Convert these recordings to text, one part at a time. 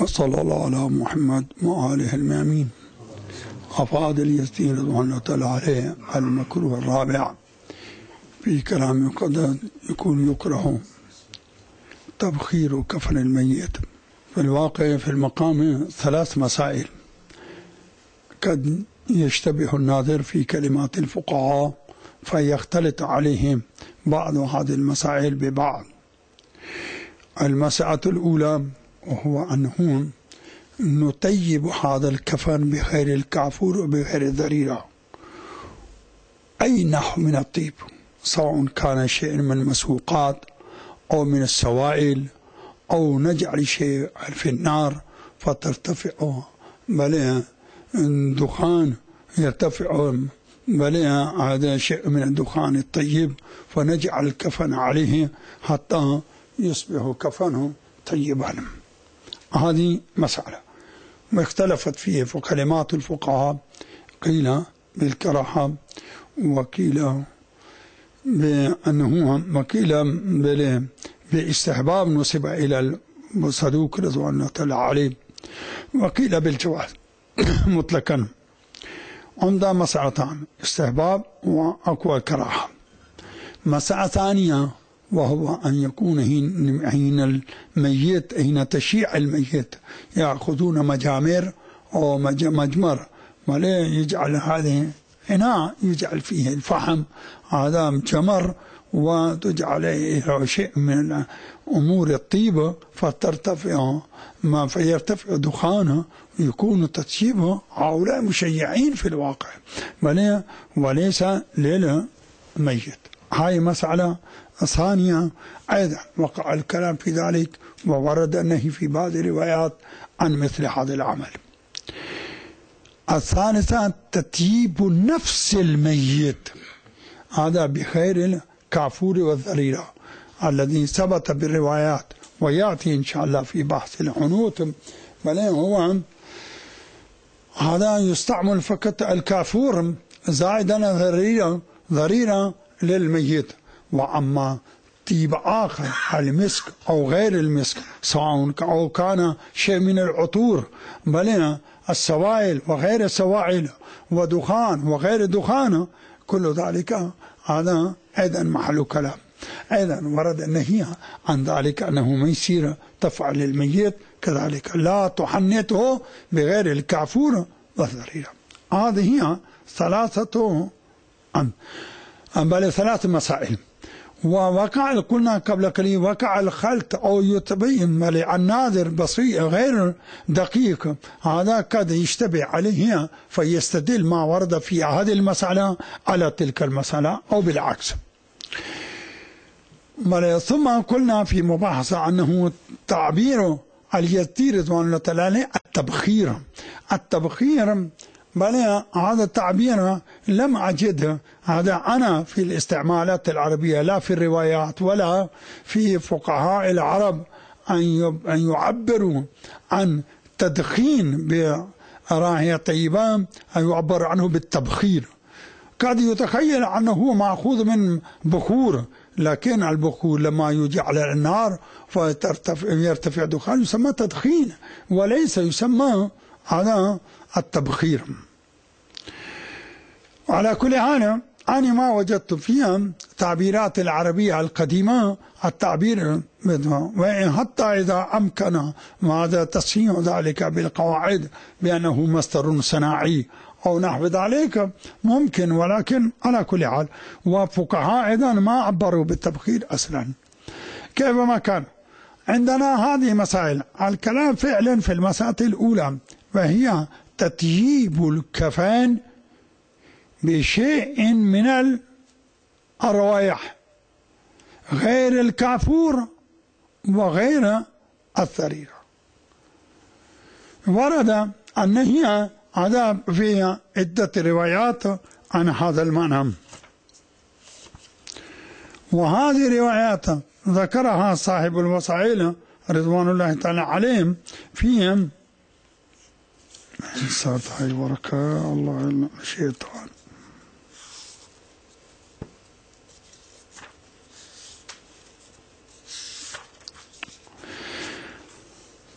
وصلى الله على محمد وآله الميامين. أفاضل يزيد رضوان الله تعالى عليه. المكروه الرابع في كلام قد يكون يكره تبخير كفن الميت. في الواقع في المقام 3 مسائل قد يشتبه الناظر في كلمات الفقهاء فيختلط عليهم بعض هذه المسائل ببعض. المسألة الأولى وهو أنه نطيب هذا الكفن بغير الكافور وبغير الذريرة، أي نحو من الطيب، سواء كان شيء من المسوقات أو من السوائل، أو نجعل شيء في النار فترتفع بل دخان يرتفع بل هذا شيء من الدخان الطيب، فنجعل الكفن عليه حتى يصبح كفنه طيبا. هذه مسألة واختلفت فيه كلمات الفقهاء، قيل بالكراهة وقيل بأنه وقيل بالاستحباب نسب إلى الصدوق رضوان الله تعالى عليه، وقيل بالجواز مطلقا. عندها مسألتان: استحباب وأقوى كراهة. مسألة ثانية وهو أن يكون حين الميت، حين تشيع الميت، يأخذون مجامر أو مجمر ولا يجعل هذه إناء يجعل فيه الفحم، هذا جمر، وتجعل شيء من أمور الطيبة فترتفع ما فيرتفع دخانه، يكون تطيبه. هؤلاء مشيعين في الواقع وليس للميت. هاي مسألة ثانية أيضا وقع الكلام في ذلك، وورد النهي في بعض الروايات عن مثل هذا العمل. الثالثة تطيب نفس الميت، هذا بخير الكافور والذريرة الذي ثبت بالروايات ويأتي إن شاء الله في بحث الحنوط. بل هو هذا يستعمل فقط الكافور زائدا ذريرة للميت. وأما طيب آخر المسك أو غير المسك، سواء أو كان شيء من العطور بل السوائل وغير السوائل ودخان وغير دخان، كل ذلك هذا أيضا محل كلام. أيضا ورد النهي عن ذلك أنه ما يصير تفعل الميت كذلك، لا تحنته بغير الكافور والذريرة. هذه هي 3 مسائل. ووقع قلنا قبل قليل وقع الخلط أو يتبين الناظر بصير غير دقيق، هذا قد يشتبه عليه فيستدل ما ورد في هذه المسألة على تلك المسألة أو بالعكس. ثم قلنا في مباحثة أنه تعبير اليزيد رضوان الله تعالى التبخير بل هذا التعبير لم أجد هذا أنا في الاستعمالات العربية، لا في الروايات ولا في فقهاء العرب أن يعبروا عن تدخين برائحة طيبة، أن يعبر عنه بالتبخير. قد يتخيل أنه مأخوذ من بخور، لكن البخور لما يجي على النار فيرتفع دخان يسمى تدخين وليس يسمى هذا التبخير. على كل حال أنا ما وجدت فيها تعبيرات العربية القديمة التعبير، حتى إذا أمكن هذا تصحيح ذلك بالقواعد بأنه مصدر صناعي أو نحو ذلك ممكن، ولكن على كل حال وفقهاء أيضا ما عبروا بالتبخير أصلا. كيفما كان عندنا هذه مسائل. الكلام فعلا في المسألة الأولى وهي تطييب الكفن بشيء من الروائح غير الكافور وغير الثريرة. ورد النهي هذا في عدة روايات عن هذا المعنى، وهذه الروايات ذكرها صاحب الوسائل رضوان الله تعالى عليهم فيهم الله الشيطان.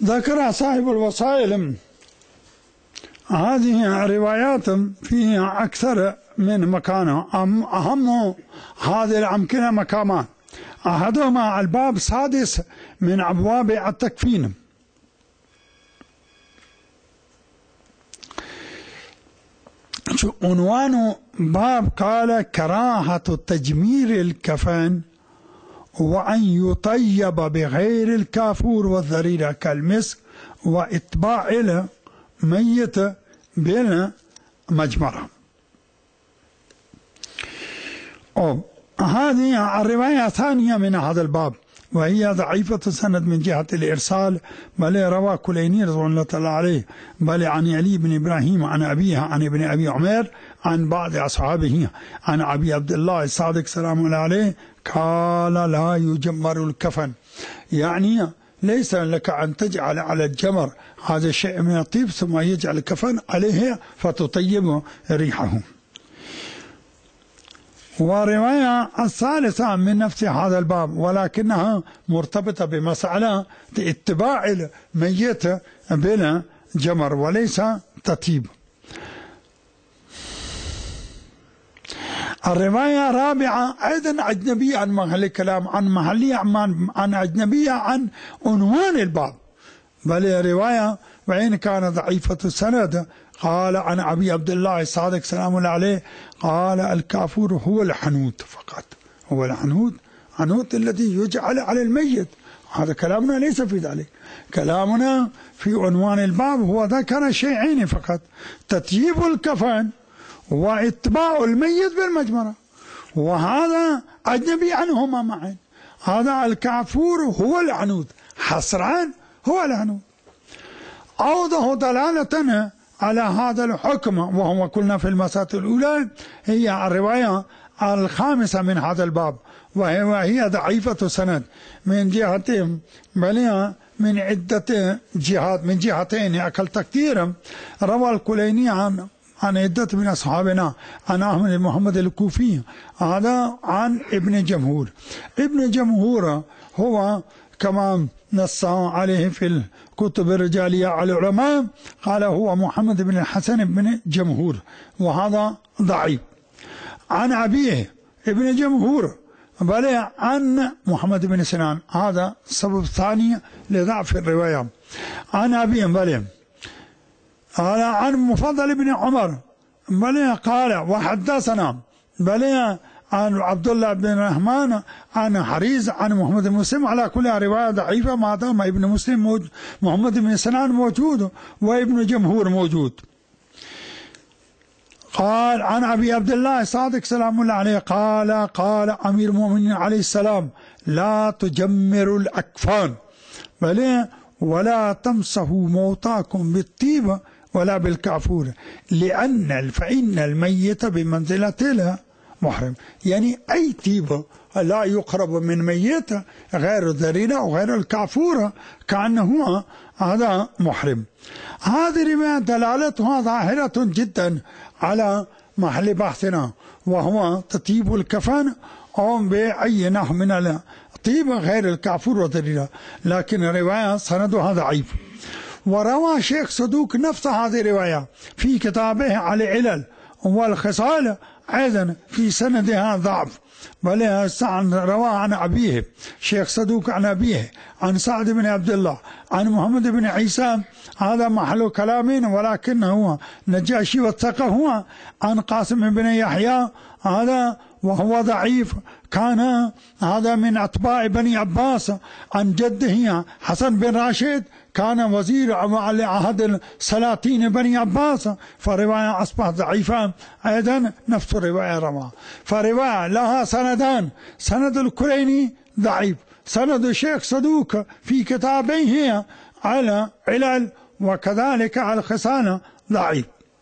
ذكر صاحب الوسائل هذه روايات فيها أكثر من مكان، أهم هذه الأمكنة مكامان. أحدهما الباب السادس من أبواب التكفين. عنوان باب قال كراهة تجمير الكفن وأن يطيب بغير الكافور والذريرة كالمسك وإتباع الميت بالمجمرة. هذه الرواية الثانية من هذا الباب، وهي ضعيفة السند من جهة الإرسال، بل روى كليني رضوان الله تعالى عليه بل عن علي بن إبراهيم عن أبيه عن ابن أبي عمير عن بعض أصحابه عن أبي عبد الله الصادق سلام الله عليه قال لا يجمر الكفن، يعني ليس لك أن تجعل على الجمر هذا الشيء من الطيب ثم يجعل الكفن عليه فتطيب ريحه. ورواية الثالثة من نفس هذا الباب ولكنها مرتبطة بمسألة اتباع الميت بلا جمر وليس تطيب. الرواية الرابعة أيضا أجنبية عن محل الكلام، عن محلية عن أجنبية عن عنوان الباب، بل رواية وإن كان ضعيفة السند قال عن أبي عبد الله الصادق سلام الله عليه قال الكافور هو الحنوت فقط، هو الحنوت الذي يجعل على الميت. هذا كلامنا ليس في ذلك، كلامنا في عنوان الباب هو ذكر شيئين فقط: تطيب الكفن واتباع الميت بالمجمرة، وهذا أجنبي عنهما معا. هذا الكافور هو العنود حصران، هو العنود. أوضح دلالة على هذا الحكم وهو قلنا في المسألة الأولى هي الرواية الخامسة من هذا الباب، وهي ضعيفة سند من جهتين بل من عدة جهات، من جهتين أكل تكثيرا. روى الكليني عن عدة من أصحابنا عن أحمد بن محمد الكوفي، هذا عن ابن جمهور. ابن جمهور هو كما نص عليه في الكتب الرجالية على العلماء، قال هو محمد بن الحسن بن جمهور، وهذا ضعيف. عن أبيه ابن جمهور بل عن محمد بن سنان، هذا سبب ثاني لضعف الرواية. عن أبيه بل قال عن مفضل بن عمر بل قال وحدثنا بل عن عبد الله بن الرحمن عن حريز عن محمد بن مسلم. على كل رواية ضعيفة ما دام ابن مسلم محمد بن سنان موجود وابن جمهور موجود. قال عن أبي عبد الله صادق سلام الله عليه قال أمير المؤمنين عليه السلام لا تجمروا الأكفان بل ولا تمسحوا موتاكم بالطيب ولا بالكافور فإن الميت بمنزلة محرم، يعني أي طيب لا يقرب من ميت غير الذريرة وغير الكافورة كأنه هذا محرم. هذه الرواية دلالتها ظاهرة جدا على محل بحثنا، وهو تطيب الكفن أو بأي نوع من الطيب غير الكافور والذريرة، لكن الرواية سندها ضعيف. وروى شيخ صدوق نفس هذه الرواية في كتابه على العلل والخصال أيضا في سندها ضعف، بل روى عن أبيه شيخ صدوق عن أبيه عن سعد بن عبد الله عن محمد بن عيسى، هذا محل كلامين ولكنه هو نجاشي وثقه هو عن قاسم بن يحيى، هذا وهو ضعيف. كان هذا من أتباع بني عباس عن جده حسن بن راشد، كان وزير على عهد السلاطين بني عباس، فرواية أصبحت ضعيفة. أيضا نفس الرواية رواه، فرواية لها سندان: سند الكليني ضعيف، سند الشيخ صدوق في كتابيه على علل وكذلك على الخصال ضعيف.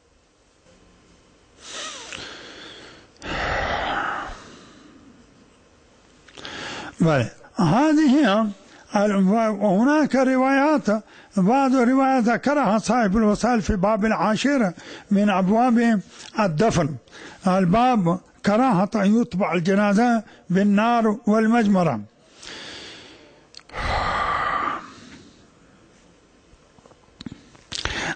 هذه وهناك روايات، بعض الروايات ذكرها صاحب الوسائل في باب العاشر من أبواب الدفن، الباب كراهة أن يتبع الجنازة بالنار والمجمرة.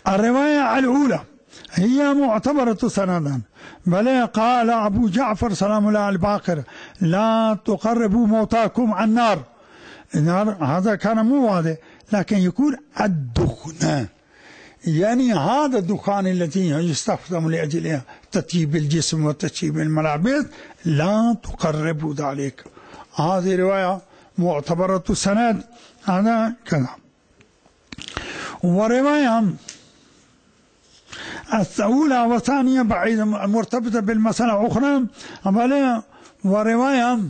الرواية الأولى هي معتبرة سندا، بل قال أبو جعفر سلام الله الباقر: لا تقربوا موتاكم عن النار. النار هذا كان مو واضح، لكن يكون الدخن، يعني هذا الدخان الذي يستخدم لأجل تطيب الجسم وتطيب الملابس، لا تقربوا ذلك. هذه رواية معتبرة سند، هذا كذا. ورواية الأولى والثانية بعيدة مرتبطة بالمسألة أخرى، ورواية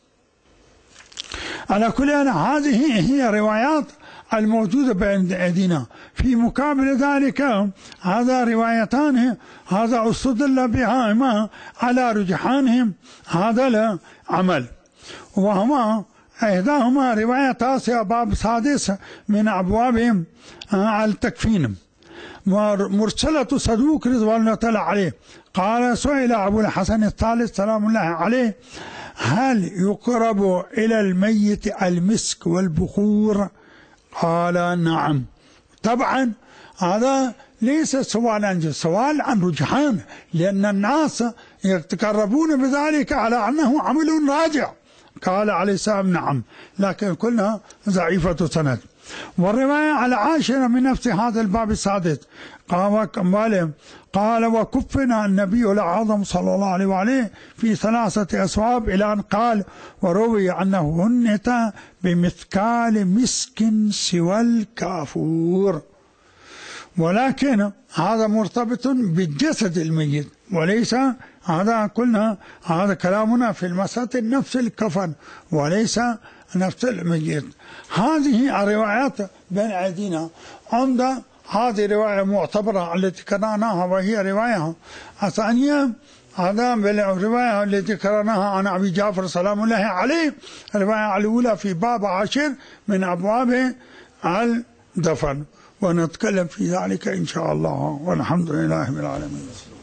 على كل حال هذه هي روايات الموجودة بين أيدينا. في مقابل ذلك هذا روايتان هذا استدل بهما على رجحانهم هذا العمل، وهما إحداهما رواية تاسعة باب سادس من أبوابهم على التكفين، مرسلة صدوق رضوان الله تعالى عليه. قال: سئل أبو الحسن الثالث سلام الله عليه: هل يقرب إلى الميت المسك والبخور؟ قال: نعم. طبعا هذا ليس سؤال عن رجحان، لأن الناس يتقربون بذلك على أنه عمل راجع. قال عليه السلام: نعم، لكن كلها ضعيفة سند. والرواية العاشرة من نفس هذا الباب السادس قال: وكفنا النبي الأعظم صلى الله عليه وآله في 3 أثواب، إلى أن قال: وروي أنه هنت بمثقال مسك سوى الكافور. ولكن هذا مرتبط بالجسد الميت، وليس هذا قلنا هذا كلامنا في المسألة نفس الكفن وليس نفس الميت. هذه الروايات بين أيدينا. عند هذه رواية معتبرة التي قرأناها، وهي رواية الثانية هذا بالرواية التي قرأناها عن أبي جعفر سلام الله عليه، الرواية الأولى في باب 10 من أبواب الدفن، ونتكلم في ذلك إن شاء الله، والحمد لله رب العالمين.